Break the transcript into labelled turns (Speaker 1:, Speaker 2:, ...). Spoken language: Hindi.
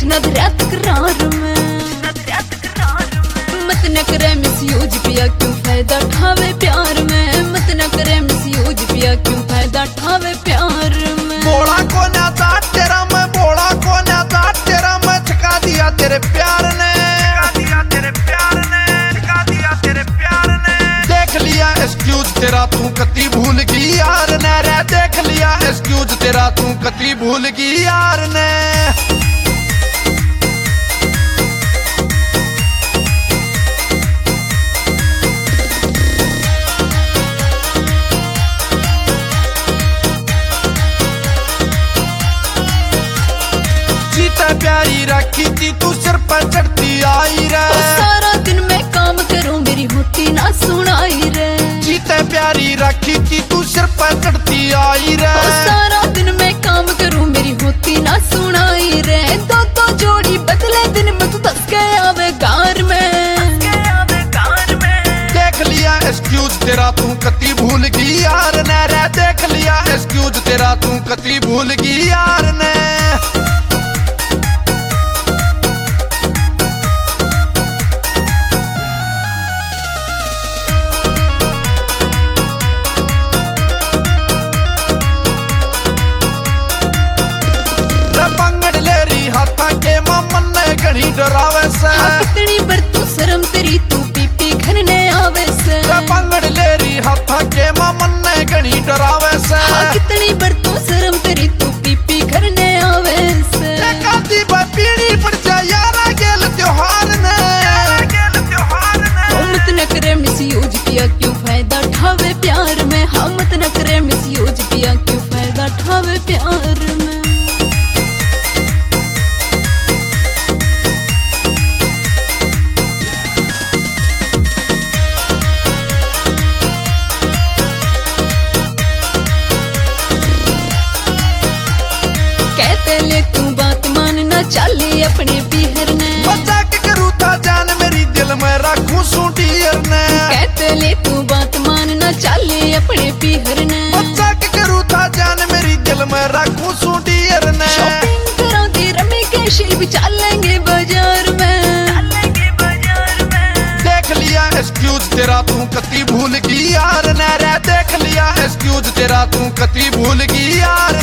Speaker 1: नजरिया तकरार में मत न करे मिसयूज पिया, क्यों फायदा ठावे प्यार में। मत न करे मिसयूज पिया, क्यों फायदा ठावे प्यार में।
Speaker 2: बोला को ना दाट तेरा मैं, बोला को ना दाट तेरा मैं, छका दिया तेरे प्यार ने, छका दिया तेरे प्यार ने, छका दिया तेरे प्यार ने। देख लिया एक्सक्यूज तेरा तू कती भूल गई यार ने रे, देख लिया एक्सक्यूज तेरा तू कती भूल गई यार ने। प्यारी रखी थी तू सिर पर चढ़ती आई रे,
Speaker 1: सारा दिन मैं काम करूं मेरी होती ना सुनाई रे।
Speaker 2: जीते प्यारी रखी थी तू सिर पर चढ़ती आई रे,
Speaker 1: सारा दिन मैं काम करूं मेरी होती ना सुनाई रे। दो तो जोड़ी बदले दिन में तू दस के आवे गार में,
Speaker 2: देख लिया एक्सक्यूज तेरा तू कती भूल गई यार ने रे, देख लिया एक्सक्यूज तेरा तू कती भूल गई यार ने। घड़ी डरावे से
Speaker 1: कितनी बर तू शर्म तेरी तू पी पी घर ने आवे से।
Speaker 2: पंगड़ ले रही हाथा के मामन ने घड़ी डरावे से,
Speaker 1: कितनी बर तू शर्म तेरी तू पी पी घर ने आवे से।
Speaker 2: काती पीड़ी पड़ जा यारा गेल त्योहार ने,
Speaker 1: मत न करे मिसयूज पिया, क्यों फायदा ठावे प्यार में। हाँ मत न करे मिसयूज पिया, क्यों फायदा ठावे प्यार में। ले तू बात मानना चाली अपने पीहर ने,
Speaker 2: बचा के करूँ था जान मेरी दिल में रखूं सूटियर ने।
Speaker 1: कहते ले तू बात मानना चाली अपने पीहर ने,
Speaker 2: बचा के करूँ था जान मेरी दिल में रखूं सूटियर ने।
Speaker 1: शॉपिंग कराती रमी के शिल्प चलेंगे बाजार में,
Speaker 2: देख लिया एक्सक्यूज तेरा तू कती भूल गई यार ने रे, देख लिया एक्सक्यूज तेरा तू कती भूल गई यार